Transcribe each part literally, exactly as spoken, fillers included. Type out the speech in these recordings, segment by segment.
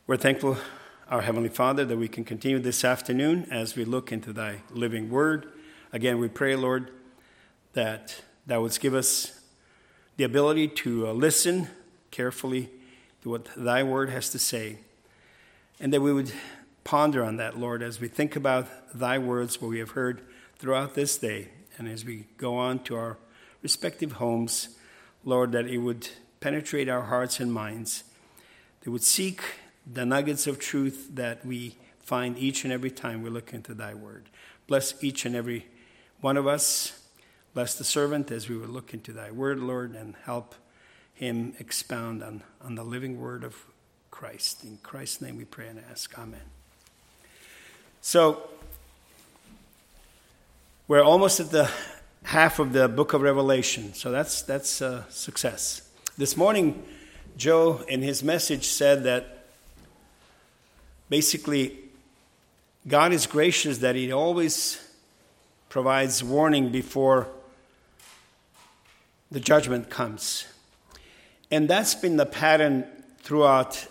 We're thankful, our Heavenly Father, that we can continue this afternoon as we look into Thy living Word. Again, we pray, Lord, that Thou wouldst give us the ability to uh, listen carefully to what Thy Word has to say, and that we would ponder on that, Lord, as we think about Thy words, what we have heard throughout this day, and as we go on to our respective homes, Lord, that it would penetrate our hearts and minds. They would seek the nuggets of truth that we find each and every time we look into Thy Word. Bless each and every one of us. Bless the servant as we would look into Thy Word, Lord, and help him expound on, on the living Word of Christ. In Christ's name we pray and ask. Amen. So, we're almost at the half of the book of Revelation. So that's that's a success. This morning, Joe, in his message, said that basically, God is gracious that He always provides warning before the judgment comes. And that's been the pattern throughout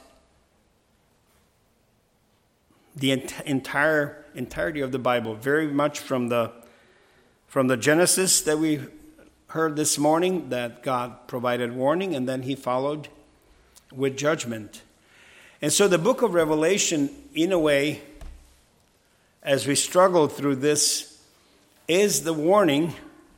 the ent- entire entirety of the Bible, very much from the from the Genesis that we heard this morning, that God provided warning, and then He followed with judgment. And so the book of Revelation, in a way, as we struggle through this, is the warning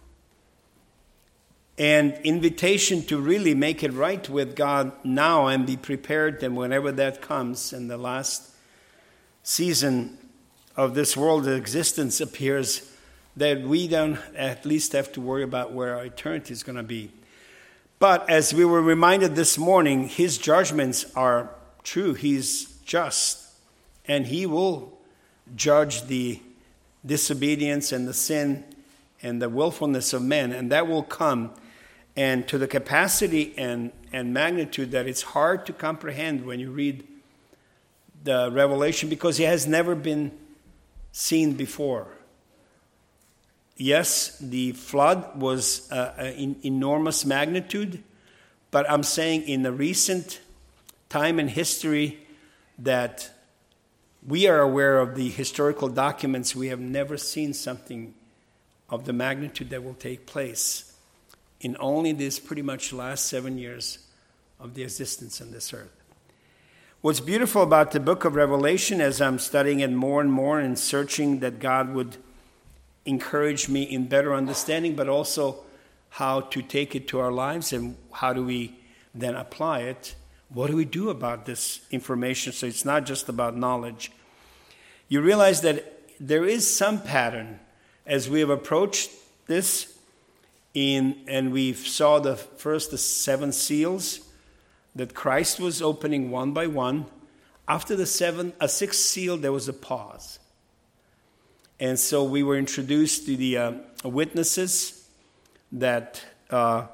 and invitation to really make it right with God now and be prepared, and whenever that comes and the last season of this world's existence appears, that we don't at least have to worry about where our eternity is going to be. But as we were reminded this morning, His judgments are true. He's just, and He will judge the disobedience and the sin and the willfulness of men, and that will come, and to the capacity and, and magnitude that it's hard to comprehend when you read the Revelation, because it has never been seen before. Yes, the flood was uh, an enormous magnitude, but I'm saying in the recent time in history that we are aware of the historical documents, we have never seen something of the magnitude that will take place in only this pretty much last seven years of the existence on this earth. What's beautiful about the book of Revelation, as I'm studying it more and more and searching that God would encourage me in better understanding, but also how to take it to our lives and how do we then apply it. What do we do about this information so it's not just about knowledge? You realize that there is some pattern as we have approached this in, and we saw the first the seven seals that Christ was opening one by one. After the seven, a sixth seal, there was a pause. And so we were introduced to the uh, witnesses that uh,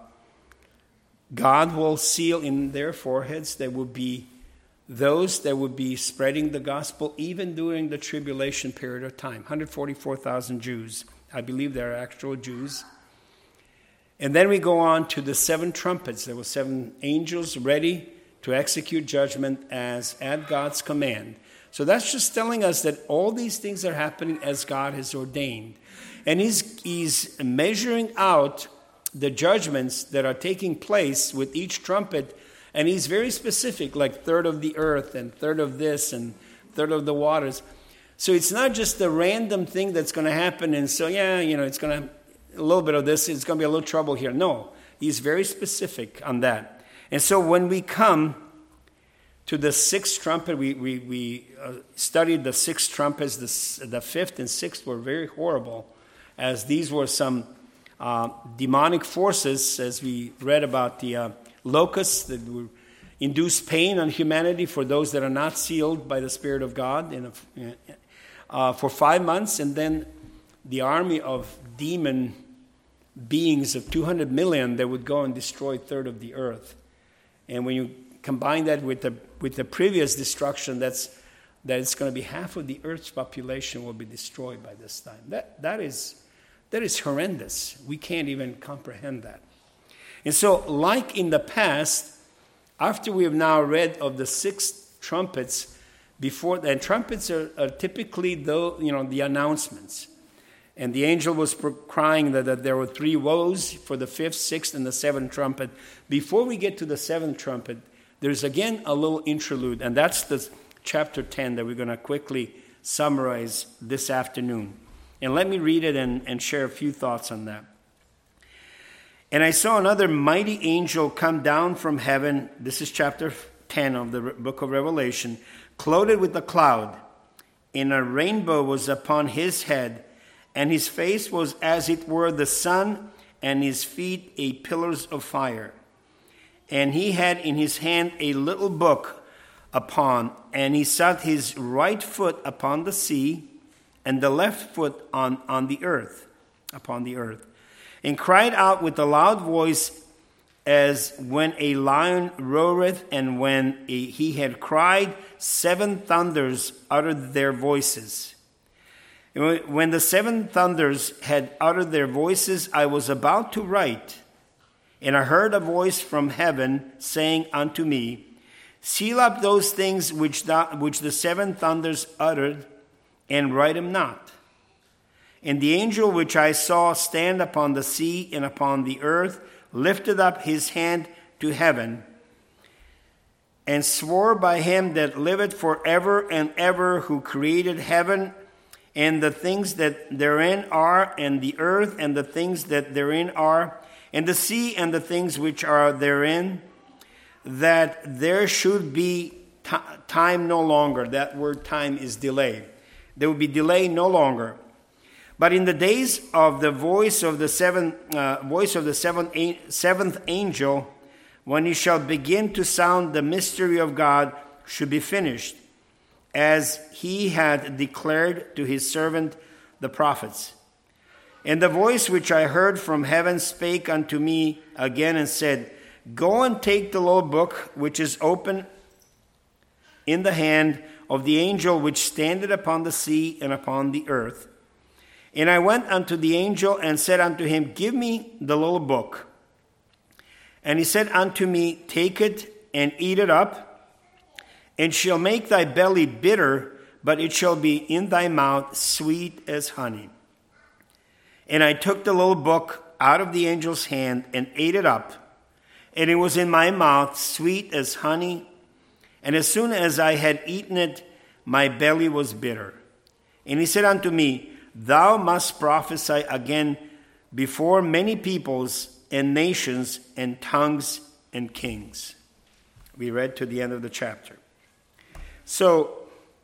God will seal in their foreheads. There will be those that would be spreading the gospel even during the tribulation period of time. one hundred forty-four thousand Jews. I believe they are actual Jews. And then we go on to the seven trumpets. There were seven angels ready to execute judgment as at God's command. So that's just telling us that all these things are happening as God has ordained. And he's, he's measuring out the judgments that are taking place with each trumpet. And He's very specific, like third of the earth and third of this and third of the waters. So it's not just a random thing that's going to happen. And so, yeah, you know, it's going to, a little bit of this, it's going to be a little trouble here. No, He's very specific on that. And so when we come to the sixth trumpet, we we, we uh, studied the sixth trumpets. The, the fifth and sixth were very horrible, as these were some uh, demonic forces, as we read about the uh, locusts that would induce pain on humanity for those that are not sealed by the Spirit of God in a, uh, for five months. And then the army of demon beings of two hundred million that would go and destroy a third of the earth. And when you combine that with the with the previous destruction, that's that it's going to be half of the earth's population will be destroyed by this time. That that is that is horrendous. We can't even comprehend that. And so, like in the past, after we have now read of the sixth trumpets before, and trumpets are, are typically the, you know, the announcements. And the angel was crying that, that there were three woes for the fifth, sixth, and the seventh trumpet. Before we get to the seventh trumpet, there's again a little interlude, and that's the chapter ten that we're going to quickly summarize this afternoon. And let me read it and, and share a few thoughts on that. And I saw another mighty angel come down from heaven. This is chapter ten of the book of Revelation. Clothed with a cloud, and a rainbow was upon his head, and his face was as it were the sun, and his feet a pillars of fire. And he had in his hand a little book upon, and he set his right foot upon the sea, and the left foot on, on the earth, upon the earth, and cried out with a loud voice, as when a lion roareth, and when a, he had cried, seven thunders uttered their voices. When the seven thunders had uttered their voices, I was about to write, and I heard a voice from heaven saying unto me, seal up those things which the, which the seven thunders uttered, and write them not. And the angel which I saw stand upon the sea and upon the earth lifted up his hand to heaven, and swore by him that liveth forever and ever, who created heaven and the things that therein are, and the earth and the things that therein are, and the sea and the things which are therein, that there should be t- time no longer. That word time is delay. There will be delay no longer. But in the days of the voice of the seven, uh, voice of the seventh, seventh angel, when he shall begin to sound, the mystery of God should be finished, as he had declared to his servant the prophets. And the voice which I heard from heaven spake unto me again and said, go and take the little book which is open in the hand of the angel which standeth upon the sea and upon the earth. And I went unto the angel and said unto him, give me the little book. And he said unto me, take it and eat it up, and shall make thy belly bitter, but it shall be in thy mouth sweet as honey. And I took the little book out of the angel's hand and ate it up, and it was in my mouth sweet as honey. And as soon as I had eaten it, my belly was bitter. And he said unto me, thou must prophesy again before many peoples and nations and tongues and kings. We read to the end of the chapter. So,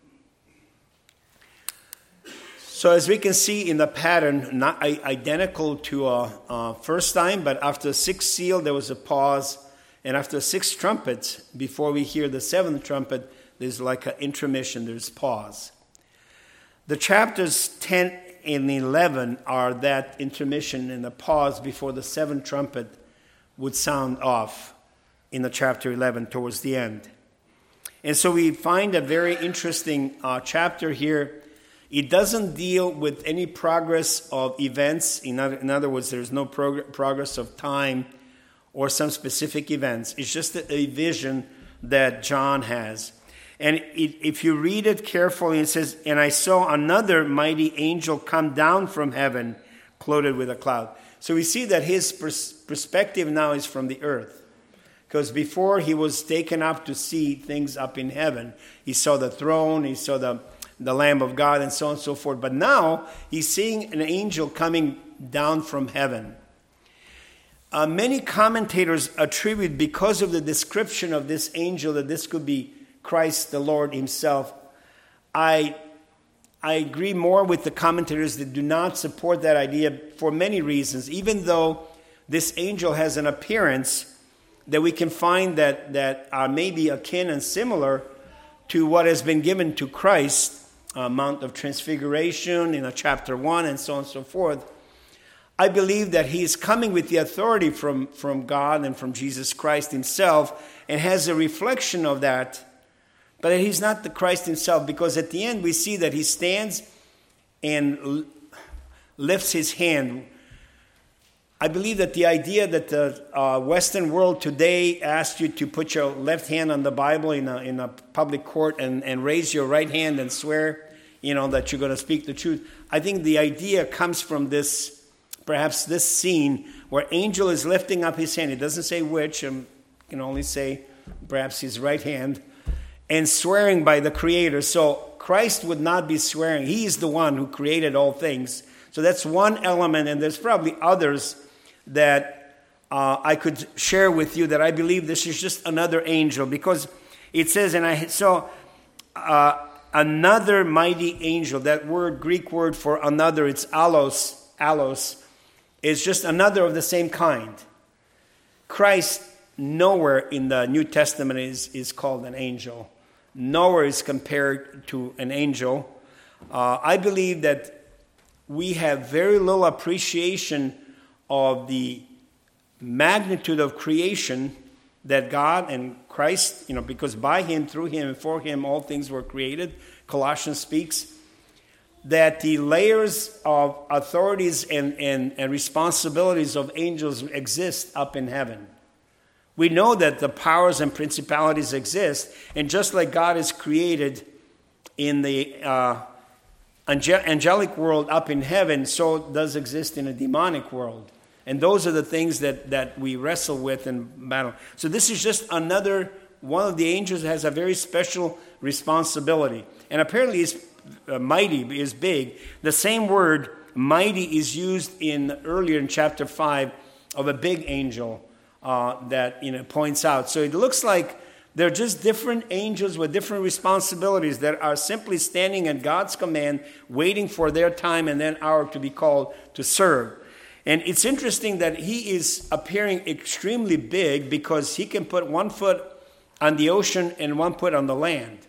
so as we can see in the pattern, not identical to uh, uh, first time, but after the sixth seal, there was a pause. And after the sixth trumpet, before we hear the seventh trumpet, there's like an intermission, there's pause. The chapters ten and eleven are that intermission and the pause before the seventh trumpet would sound off in the chapter eleven towards the end. And so we find a very interesting uh, chapter here. It doesn't deal with any progress of events. In other, in other words, there's no prog- progress of time or some specific events. It's just a, a vision that John has. And it, if you read it carefully, it says, and I saw another mighty angel come down from heaven, clothed with a cloud. So we see that his pers- perspective now is from the earth. Because before he was taken up to see things up in heaven, he saw the throne, he saw the, the Lamb of God, and so on and so forth. But now he's seeing an angel coming down from heaven. Uh, many commentators attribute, because of the description of this angel, that this could be Christ the Lord himself. I, I agree more with the commentators that do not support that idea for many reasons, even though this angel has an appearance that we can find that, that are maybe akin and similar to what has been given to Christ, uh, Mount of Transfiguration in uh, chapter one and so on and so forth. I believe that he is coming with the authority from, from God and from Jesus Christ himself, and has a reflection of that. But he's not the Christ himself, because at the end we see that he stands and lifts his hand I believe that the idea that the uh, Western world today asks you to put your left hand on the Bible in a, in a public court and, and raise your right hand and swear, you know, that you're going to speak the truth. I think the idea comes from this, perhaps this scene where angel is lifting up his hand. It doesn't say which, and can only say perhaps his right hand, and swearing by the Creator. So Christ would not be swearing. He is the one who created all things. So that's one element, and there's probably others that uh, I could share with you that I believe this is just another angel, because it says, and I saw uh, another mighty angel. That word, Greek word for another, it's allos, allos, is just another of the same kind. Christ nowhere in the New Testament is, is called an angel. Nowhere is compared to an angel. Uh, I believe that we have very little appreciation of the magnitude of creation that God and Christ, you know, because by him, through him, and for him, all things were created. Colossians speaks that the layers of authorities and, and, and responsibilities of angels exist up in heaven. We know that the powers and principalities exist, and just like God is created in the uh, angelic world up in heaven, so does exist in a demonic world. And those are the things that, that we wrestle with in battle. So this is just another, one of the angels has a very special responsibility. And apparently is uh, mighty, is big. The same word, mighty, is used in earlier in chapter five of a big angel uh, that, you know, points out. So it looks like they're just different angels with different responsibilities that are simply standing at God's command, waiting for their time and then hour to be called to serve. And it's interesting that he is appearing extremely big because he can put one foot on the ocean and one foot on the land.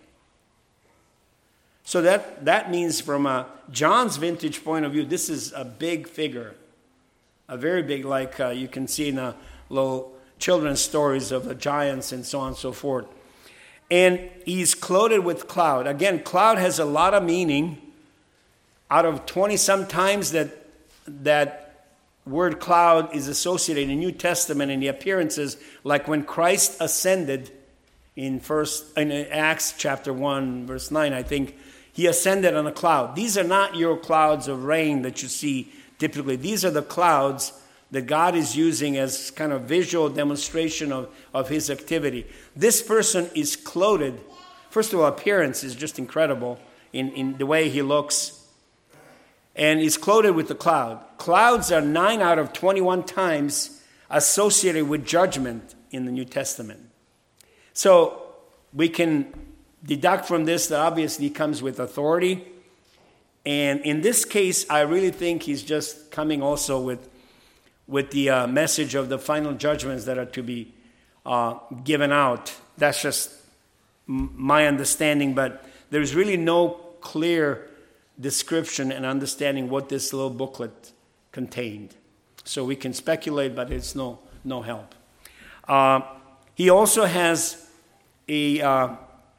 So that, that means from a John's vintage point of view, this is a big figure. A very big, like uh, you can see in a little children's stories of the giants and so on and so forth. And he's clothed with cloud. Again, cloud has a lot of meaning. Out of twenty some times that that word cloud is associated in the New Testament in the appearances, like when Christ ascended in first in Acts chapter one, verse nine, I think, he ascended on a cloud. These are not your clouds of rain that you see typically. These are the clouds that God is using as kind of visual demonstration of, of his activity. This person is clothed. First of all, appearance is just incredible in, in the way he looks. And is clothed with the cloud. Clouds are nine out of twenty-one times associated with judgment in the New Testament. So we can deduct from this that obviously he comes with authority. And in this case, I really think he's just coming also with, with the uh, message of the final judgments that are to be uh, given out. That's just m- my understanding, but there's really no clear description and understanding what this little booklet contained. So we can speculate, but it's no no help. Uh, he also has a uh,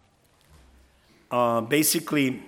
uh, basically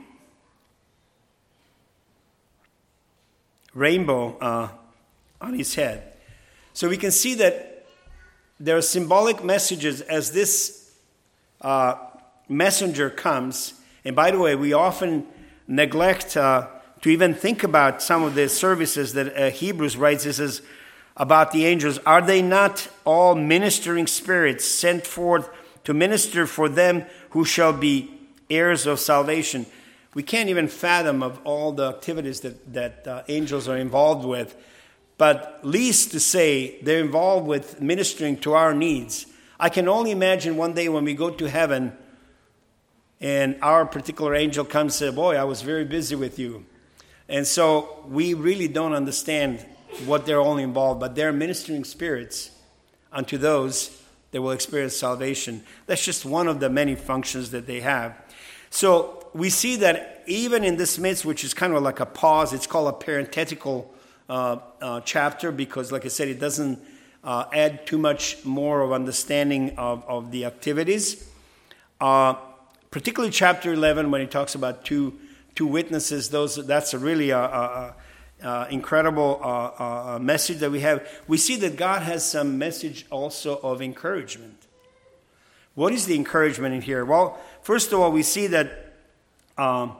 rainbow uh, on his head. So we can see that there are symbolic messages as this uh, messenger comes. And by the way, we often neglect uh, to even think about some of the services that uh, Hebrews writes. This is about the angels. Are they not all ministering spirits sent forth to minister for them who shall be heirs of salvation? We can't even fathom of all the activities that, that uh, angels are involved with. But least to say, they're involved with ministering to our needs. I can only imagine one day when we go to heaven, and our particular angel comes and says, boy, I was very busy with you. And so we really don't understand what they're all involved, but they're ministering spirits unto those that will experience salvation. That's just one of the many functions that they have. So we see that even in this midst, which is kind of like a pause, it's called a parenthetical uh, uh, chapter because, like I said, it doesn't uh, add too much more of understanding of, of the activities. Uh, Particularly chapter eleven, when he talks about two two witnesses, those that's a really a, a, uh, incredible uh, uh, message that we have, we see that God has some message also of encouragement. What is the encouragement in here? Well, first of all, we see that um,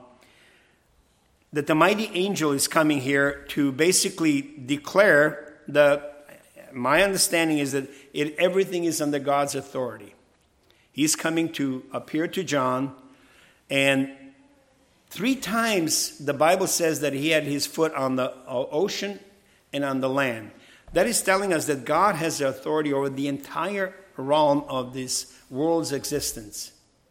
that the mighty angel is coming here to basically declare the, my understanding is that it, everything is under God's authority. He's coming to appear to John, and three times the Bible says that he had his foot on the ocean and on the land. That is telling us that God has the authority over the entire realm of this world's existence.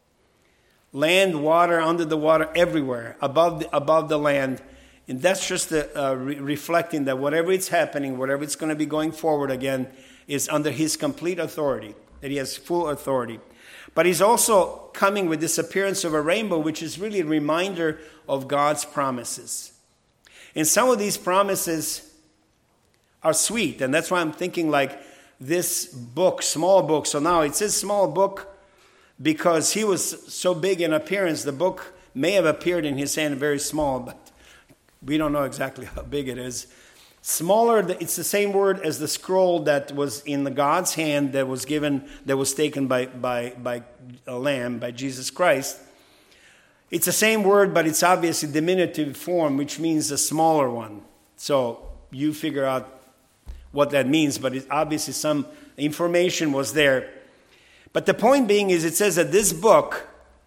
Land, water, under the water, everywhere, above the, above the land. And that's just the, uh, re- reflecting that whatever is happening, whatever it's going to be going forward again, is under his complete authority, that he has full authority. But he's also coming with this appearance of a rainbow, which is really a reminder of God's promises. And some of these promises are sweet, and that's why I'm thinking like this book, small book. So now it says small book because he was so big in appearance. The book may have appeared in his hand very small, but we don't know exactly how big it is. Smaller, it's the same word as the scroll that was in the God's hand that was given, that was taken by, by, by a lamb, by Jesus Christ. It's the same word, but it's obviously diminutive form, which means a smaller one. So you figure out what that means, but it, obviously some information was there. But the point being is it says that this book,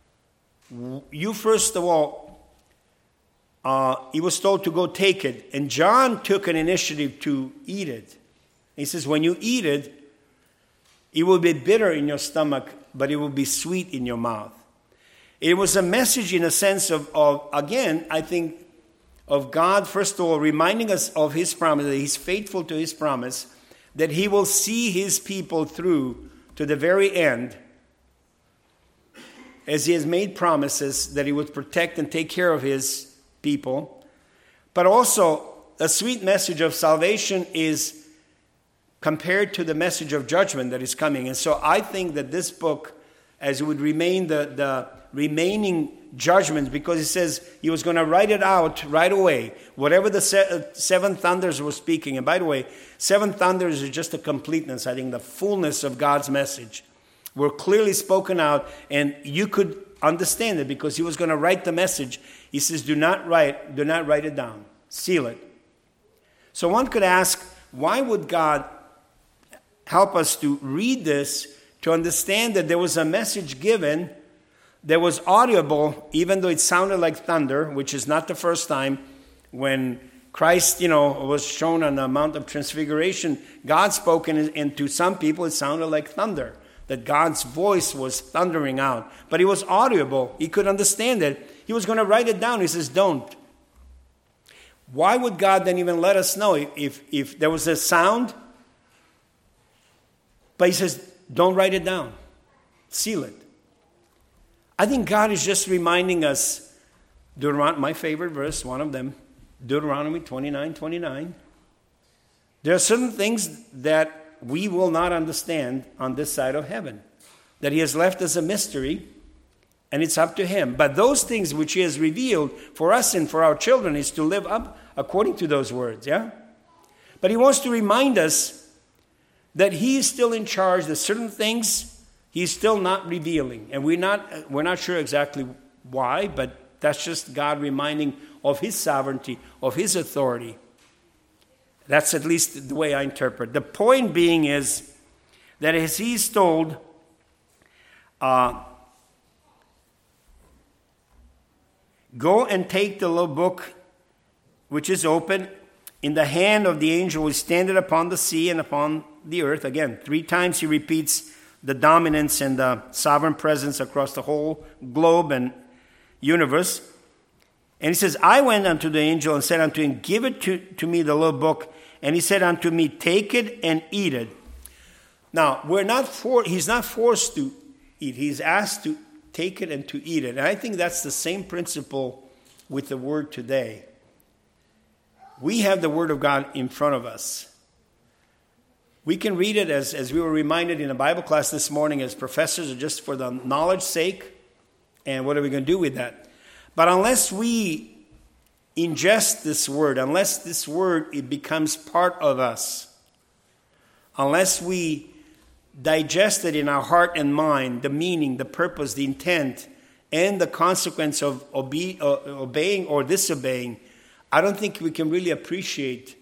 you first of all, Uh, he was told to go take it. And John took an initiative to eat it. He says, when you eat it, it will be bitter in your stomach, but it will be sweet in your mouth. It was a message in a sense of, of again, I think, of God, first of all, reminding us of his promise, that he's faithful to his promise, that he will see his people through to the very end, as he has made promises that he would protect and take care of his people. But also a sweet message of salvation is compared to the message of judgment that is coming. And so I think that this book, as it would remain the, the remaining judgment, because it says he was going to write it out right away, whatever the se- seven thunders were speaking. And by the way, seven thunders is just a completeness, I think, the fullness of God's message were clearly spoken out, and you could understand it because he was going to write the message. He says, do not write, do not write it down. Seal it. So one could ask, why would God help us to read this, to understand that there was a message given that was audible, even though it sounded like thunder, which is not the first time when Christ, you know, was shown on the Mount of Transfiguration. God spoke, and, and to some people it sounded like thunder, that God's voice was thundering out. But it was audible. He could understand it. He was going to write it down. He says, don't. Why would God then even let us know if, if there was a sound? But he says, don't write it down. Seal it. I think God is just reminding us, Deuteronomy, my favorite verse, one of them, Deuteronomy twenty-nine twenty-nine. There are certain things that we will not understand on this side of heaven, that he has left as a mystery, and it's up to him. But those things which he has revealed for us and for our children is to live up according to those words, yeah? But he wants to remind us that he is still in charge, that certain things he's still not revealing. And we're not, we're not sure exactly why, but that's just God reminding of his sovereignty, of his authority. That's at least the way I interpret. The point being is that as he's told, uh, go and take the little book which is open in the hand of the angel who standeth upon the sea and upon the earth. Again, three times he repeats the dominance and the sovereign presence across the whole globe and universe. And he says, I went unto the angel and said unto him, give it to, to me, the little book. And he said unto me, take it and eat it. Now, we're not for, he's not forced to eat. He's asked to take it and to eat it. And I think that's the same principle with the word today. We have the word of God in front of us. We can read it as, as we were reminded in a Bible class this morning as professors, or just for the knowledge's sake. And what are we going to do with that? But unless we ingest this word, unless this word, it becomes part of us, unless we digest it in our heart and mind, the meaning, the purpose, the intent, and the consequence of obe- uh, obeying or disobeying, I don't think we can really appreciate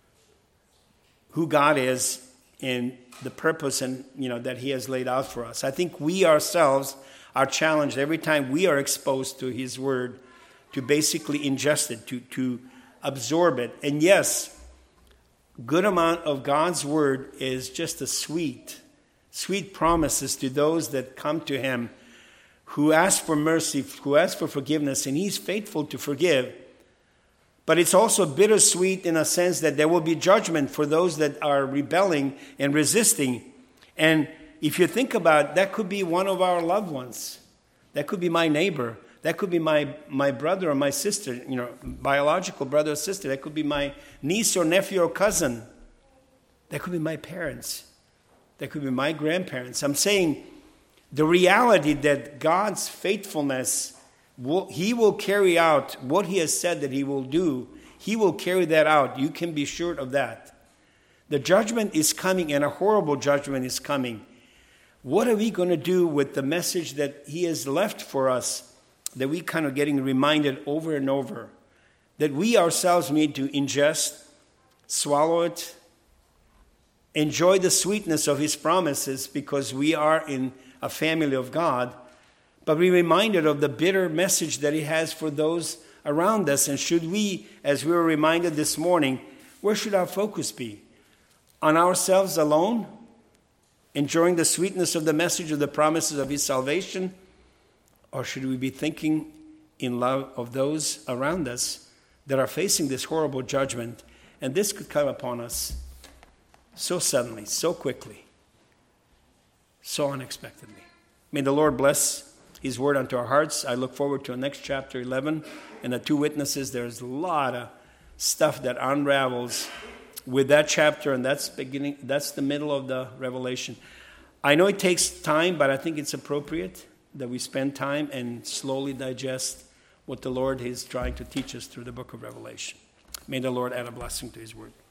who God is and the purpose and you know that He has laid out for us. I think we ourselves are challenged every time we are exposed to His Word to basically ingest it, to, to absorb it. And yes, good amount of God's Word is just a sweet, sweet promises to those that come to Him, who ask for mercy, who ask for forgiveness, and He's faithful to forgive. But it's also bittersweet in a sense that there will be judgment for those that are rebelling and resisting. And if you think about it, that could be one of our loved ones. That could be my neighbor. That could be my, my brother or my sister, you know, biological brother or sister. That could be my niece or nephew or cousin. That could be my parents. That could be my grandparents. I'm saying the reality that God's faithfulness, will, He will carry out what He has said that He will do. He will carry that out. You can be sure of that. The judgment is coming, and a horrible judgment is coming. What are we going to do with the message that He has left for us, that we kind of getting reminded over and over, that we ourselves need to ingest, swallow it, enjoy the sweetness of His promises because we are in a family of God, but be reminded of the bitter message that He has for those around us. And should we, as we were reminded this morning, where should our focus be? On ourselves alone, enjoying the sweetness of the message of the promises of His salvation? Or should we be thinking in love of those around us that are facing this horrible judgment? And this could come upon us so suddenly, so quickly, so unexpectedly. May the Lord bless His word unto our hearts. I look forward to next chapter eleven. And the two witnesses, there's a lot of stuff that unravels with that chapter, and that's beginning. That's the middle of the Revelation. I know it takes time, but I think it's appropriate that we spend time and slowly digest what the Lord is trying to teach us through the book of Revelation. May the Lord add a blessing to His word.